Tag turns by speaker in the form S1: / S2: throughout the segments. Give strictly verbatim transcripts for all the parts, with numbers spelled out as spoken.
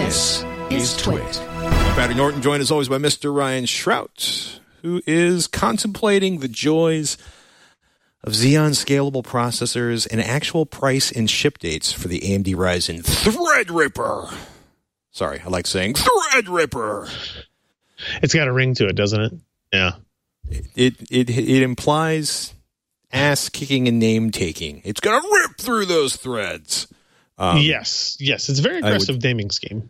S1: This is Twit. I'm Patrick Norton, joined as always by Mister Ryan Shrout, who is contemplating the joys of Xeon scalable processors and actual price and ship dates for the A M D Ryzen Threadripper. Sorry, I like saying Threadripper.
S2: It's got a ring to it, doesn't it? Yeah.
S1: It it it, it implies ass kicking and name taking. It's gonna rip through those threads. Um,
S2: yes, yes, it's a very aggressive would, naming scheme.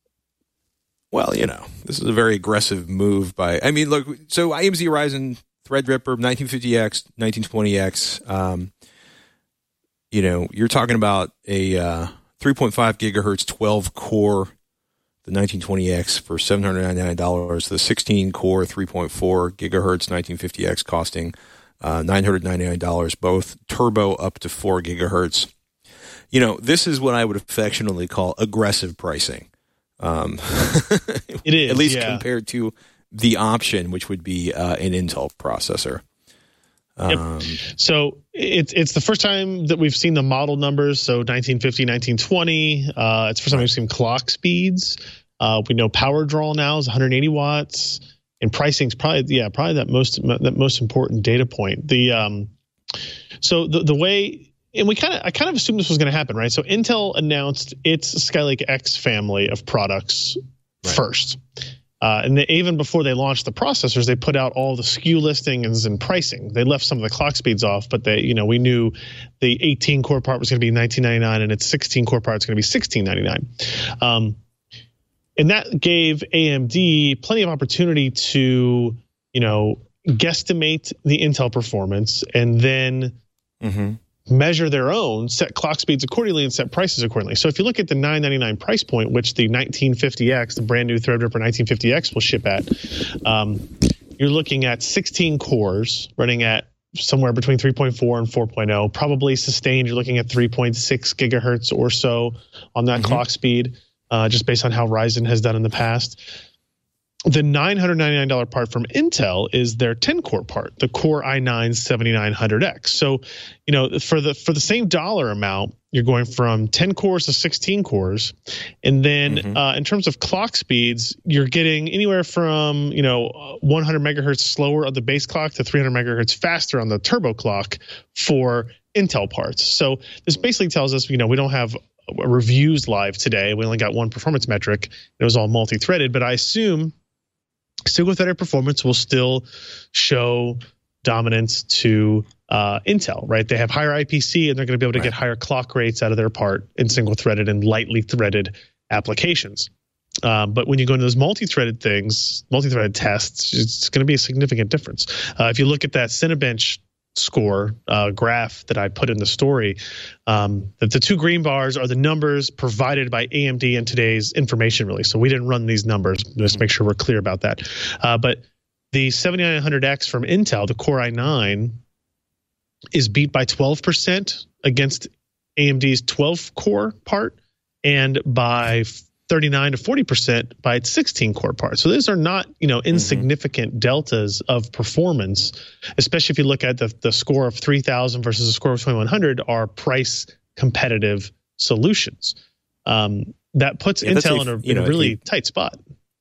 S1: Well, you know, this is a very aggressive move by. I mean, look. So A M D Ryzen Threadripper nineteen fifty X, nineteen twenty X. Um, you know, you're talking about a uh, three point five gigahertz, twelve core, the nineteen twenty X for seven hundred ninety-nine dollars. The sixteen core, three point four gigahertz, nineteen fifty X costing uh, nine hundred ninety-nine dollars. Both turbo up to four gigahertz. You know, this is what I would affectionately call aggressive pricing. Um,
S2: it is,
S1: at least
S2: yeah.
S1: compared to the option, which would be uh, an Intel processor. Um,
S2: yep. So it's it's the first time that we've seen the model numbers. So nineteen fifty, nineteen twenty. Uh, it's the first time we've seen clock speeds. Uh, we know power draw now is one hundred eighty watts, and pricing's probably yeah probably that most that most important data point. The um, so the the way. And we kind of, I kind of assumed this was going to happen, right? So Intel announced its Skylake X family of products right. first. Uh, and they, even before they launched the processors, they put out all the S K U listings and pricing. They left some of the clock speeds off, but they, you know, we knew the eighteen core part was going to be nineteen ninety-nine and its sixteen core part is going to be sixteen ninety-nine. Um, and that gave A M D plenty of opportunity to, you know, guesstimate the Intel performance and then mm-hmm. measure their own, set clock speeds accordingly, and set prices accordingly. So if you look at the nine ninety-nine price point, which the nineteen fifty X, the brand new Threadripper nineteen fifty X will ship at, um, you're looking at sixteen cores running at somewhere between three point four and four point oh. Probably sustained, you're looking at three point six gigahertz or so on that mm-hmm. clock speed, uh, just based on how Ryzen has done in the past. The nine hundred ninety-nine dollars part from Intel is their ten core part, the Core i nine seventy-nine hundred X. So, you know, for the for the same dollar amount, you're going from ten cores to sixteen cores. And then mm-hmm. uh, in terms of clock speeds, you're getting anywhere from, you know, one hundred megahertz slower on the base clock to three hundred megahertz faster on the turbo clock for Intel parts. So this basically tells us, you know, we don't have reviews live today. We only got one performance metric. It was all multi-threaded, but I assume single threaded performance will still show dominance to uh, Intel, right? They have higher I P C and they're going to be able to right. get higher clock rates out of their part in single threaded and lightly threaded applications. Um, but when you go into those multi-threaded things, multi-threaded tests, it's going to be a significant difference. Uh, if you look at that Cinebench score uh, graph that I put in the story, um, that the two green bars are the numbers provided by A M D in today's information release. So we didn't run these numbers, just make sure we're clear about that. Uh, but the seventy-nine hundred X from Intel, the Core i nine, is beat by twelve percent against A M D's twelve core part and by thirty-nine to forty percent by its sixteen core part. So these are not, you know, insignificant mm-hmm. deltas of performance, especially if you look at the, the score of three thousand versus the score of twenty-one hundred are price competitive solutions. Um, that puts yeah, Intel a, in a, in know, a really it, tight spot.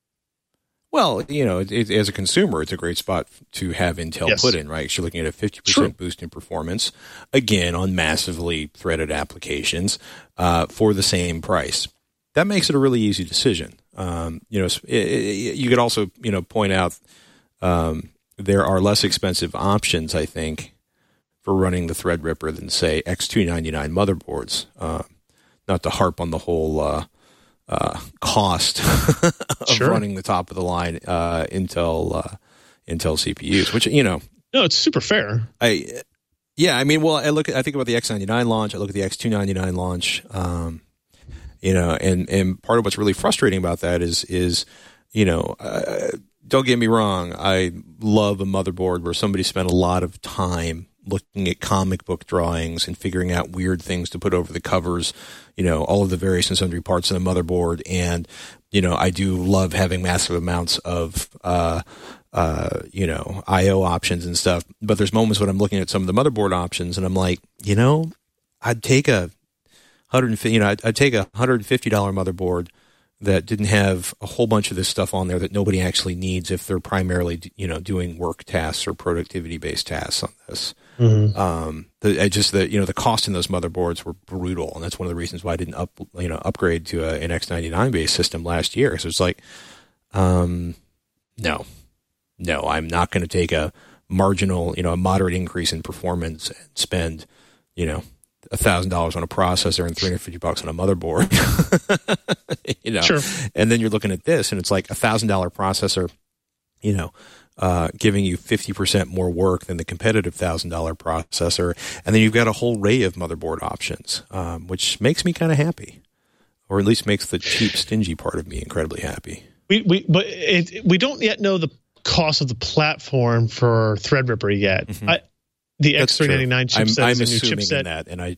S1: Well, you know, it, it, as a consumer, it's a great spot to have Intel yes. put in, right? Because you're looking at a fifty percent True. boost in performance, again, on massively threaded applications uh, for the same price. That makes it a really easy decision. Um, you know, it, it, you could also, you know, point out um, there are less expensive options, I think, for running the Threadripper than, say, X two ninety-nine motherboards. Uh, not to harp on the whole uh, uh, cost of sure. running the top of the line uh, Intel uh, Intel C P Us, which, you know,
S2: no, it's super fair.
S1: I yeah, I mean, well, I look, at, I think about the X ninety-nine launch. I look at the X two ninety-nine launch. Um, You know, and, and part of what's really frustrating about that is, is you know, uh, don't get me wrong. I love a motherboard where somebody spent a lot of time looking at comic book drawings and figuring out weird things to put over the covers, you know, all of the various and sundry parts of the motherboard. And, you know, I do love having massive amounts of, uh, uh, you know, I O options and stuff. But there's moments when I'm looking at some of the motherboard options and I'm like, you know, I'd take a, Hundred, you know, I'd, I'd take a hundred and fifty dollar motherboard that didn't have a whole bunch of this stuff on there that nobody actually needs if they're primarily, you know, doing work tasks or productivity-based tasks on this. Mm-hmm. Um, the, I just the you know the cost in those motherboards were brutal, and that's one of the reasons why I didn't up you know upgrade to a, an X ninety-nine based system last year. So it's like, um, no, no, I'm not going to take a marginal, you know, a moderate increase in performance and spend, you know, a thousand dollars on a processor and three hundred fifty bucks on a motherboard. you know,
S2: sure.
S1: And then you're looking at this, and it's like a thousand dollar processor, you know. Uh, giving you fifty percent more work than the competitive one thousand dollars processor. And then you've got a whole array of motherboard options, um, which makes me kind of happy, or at least makes the cheap, stingy part of me incredibly happy.
S2: We, we, but it, we don't yet know the cost of the platform for Threadripper yet. Mm-hmm. I, the X three ninety-nine chipset
S1: I'm, I'm
S2: is a new
S1: assuming
S2: chipset.
S1: In that, and I,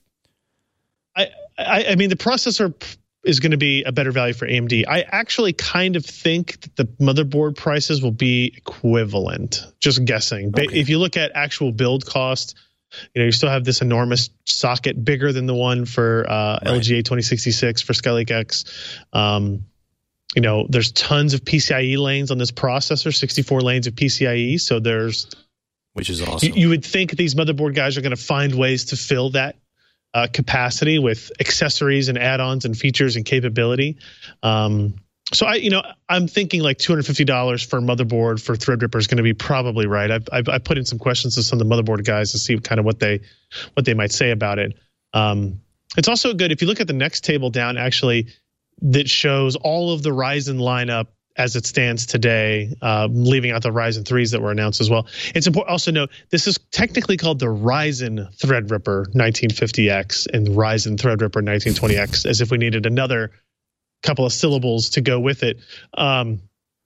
S2: I, I, I mean, the processor is going to be a better value for A M D. I actually kind of think that the motherboard prices will be equivalent. Just guessing. Okay. If you look at actual build cost, you know, you still have this enormous socket, bigger than the one for uh, right. L G A twenty sixty-six for Skylake X. Um, you know, there's tons of P C I E lanes on this processor, sixty-four lanes of P C I E. So there's,
S1: which is awesome.
S2: You, you would think these motherboard guys are going to find ways to fill that Uh, capacity with accessories and add-ons and features and capability. Um, so I, you know, I'm thinking like two hundred fifty dollars for a motherboard for Threadripper is going to be probably right. I've, I've, I put in some questions to some of the motherboard guys to see kind of what they, what they might say about it. Um, it's also good if you look at the next table down, actually, that shows all of the Ryzen lineup as it stands today, uh, leaving out the Ryzen threes that were announced as well. It's important also note this is technically called the Ryzen Threadripper nineteen fifty X and Ryzen Threadripper nineteen twenty X, as if we needed another couple of syllables to go with it. Um,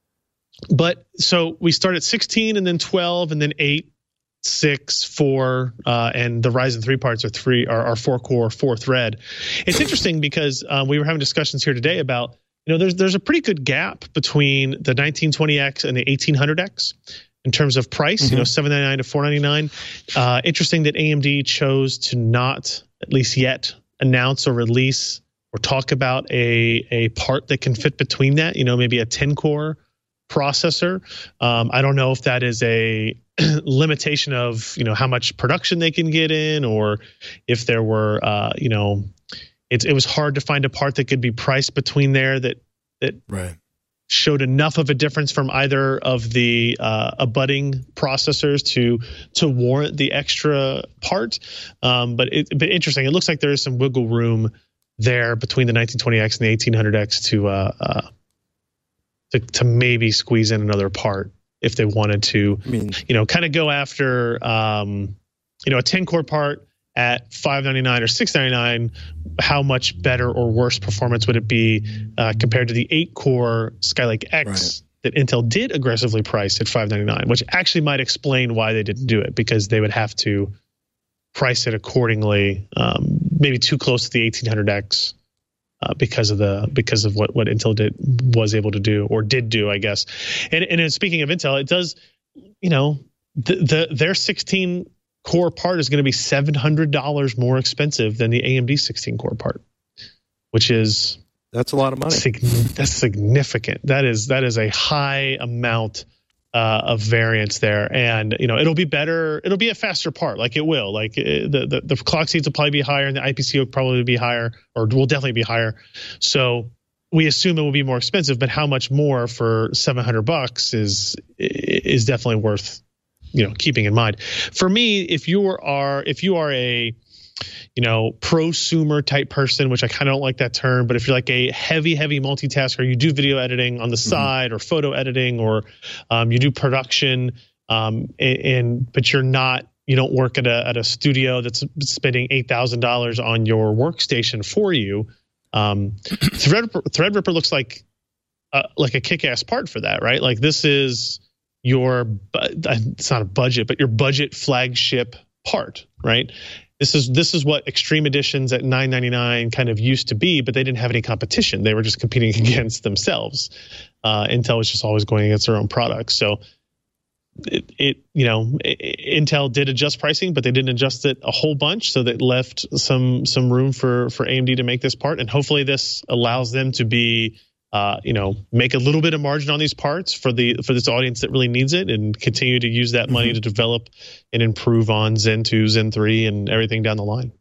S2: but so we start at sixteen and then twelve and then eight, six, four, uh, and the Ryzen three parts are three are, are four core, four thread. It's interesting because um, we were having discussions here today about, you know, there's there's a pretty good gap between the nineteen twenty X and the eighteen hundred X in terms of price. Mm-hmm. You know, seven ninety-nine to four ninety-nine. Uh, interesting that A M D chose to not, at least yet, announce or release or talk about a a part that can fit between that. You know, maybe a ten core processor. Um, I don't know if that is a limitation of, you know, how much production they can get in, or if there were, uh, you know. It, it was hard to find a part that could be priced between there that that
S1: right.
S2: showed enough of a difference from either of the uh, abutting processors to to warrant the extra part. Um, but it, but interesting. It looks like there is some wiggle room there between the nineteen twenty X and the eighteen hundred X to uh, uh, to, to maybe squeeze in another part if they wanted to. I mean, you know, kind of go after um, you know, a ten core part at five ninety-nine or six ninety-nine, how much better or worse performance would it be uh, compared to the eight core Skylake X right. that Intel did aggressively price at five ninety-nine, which actually might explain why they didn't do it, because they would have to price it accordingly, um, maybe too close to the eighteen hundred X uh, because of the because of what what Intel did was able to do or did do, I guess. And and speaking of Intel, it does, you know, the, the their sixteen core part is going to be seven hundred dollars more expensive than the A M D sixteen core part, which is
S1: that's a lot of money.
S2: Sig- that's significant. That is that is a high amount uh, of variance there, and you know it'll be better. It'll be a faster part, like it will. Like it, the, the the clock speeds will probably be higher, and the I P C will probably be higher, or will definitely be higher. So we assume it will be more expensive, but how much more for seven hundred bucks is is definitely worth, you know, keeping in mind. For me, if you are if you are a, you know, prosumer type person, which I kind of don't like that term, but if you're like a heavy, heavy multitasker, you do video editing on the mm-hmm. side or photo editing, or um, you do production, um, and, and but you're not, you don't work at a at a studio that's spending eight thousand dollars on your workstation for you. Um, Threadripper, Threadripper looks like uh, like a kick-ass part for that, right? Like this is your, it's not a budget, but your budget flagship part, right? This is this is what Extreme Editions at nine ninety-nine kind of used to be, but they didn't have any competition. They were just competing against themselves. Uh, Intel was just always going against their own products. So it, it you know, it, Intel did adjust pricing, but they didn't adjust it a whole bunch, so that left some some room for for A M D to make this part, and hopefully this allows them to be uh, you know, make a little bit of margin on these parts for the for this audience that really needs it, and continue to use that money mm-hmm. to develop and improve on Zen two, Zen three, and everything down the line.